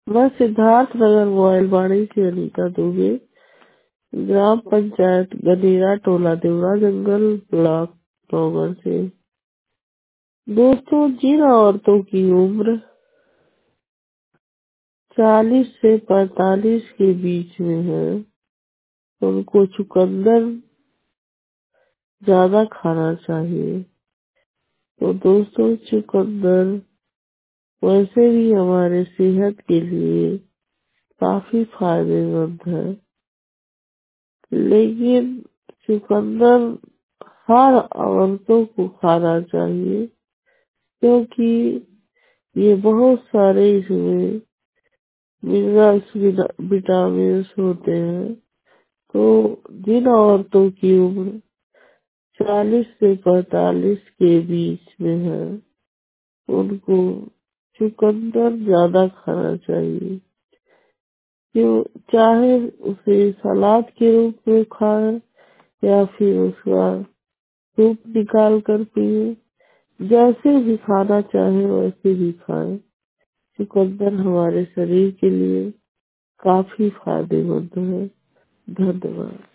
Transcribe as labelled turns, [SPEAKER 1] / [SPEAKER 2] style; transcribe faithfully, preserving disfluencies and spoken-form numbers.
[SPEAKER 1] मैं सिद्धार्थ नगर मोबाइलवाड़ी से अनीता दुबे, ग्राम पंचायत गनेरा, टोला देवरा जंगल, ब्लॉक नौगढ़ से। दोस्तों, जिन औरतों की उम्र चालीस से पैतालीस के बीच में है, उनको चुकंदर ज्यादा खाना चाहिए। तो दोस्तों, चुकंदर वैसे भी हमारे सेहत के लिए काफी फायदेमंद है, लेकिन चुकंदर हर औरतों को खाना चाहिए, क्योंकि ये बहुत सारे इसमें मिनरल्स, विटामिन होते हैं। तो जिन औरतों की उम्र चालीस से पैतालीस के बीच में है, उनको चुकंदर ज्यादा खाना चाहिए। क्यों, चाहे उसे सलाद के रूप में खाएं या फिर उसका सूप निकाल कर पिए, जैसे भी खाना चाहे वैसे भी खाएं। चुकंदर हमारे शरीर के लिए काफी फायदेमंद है। धन्यवाद।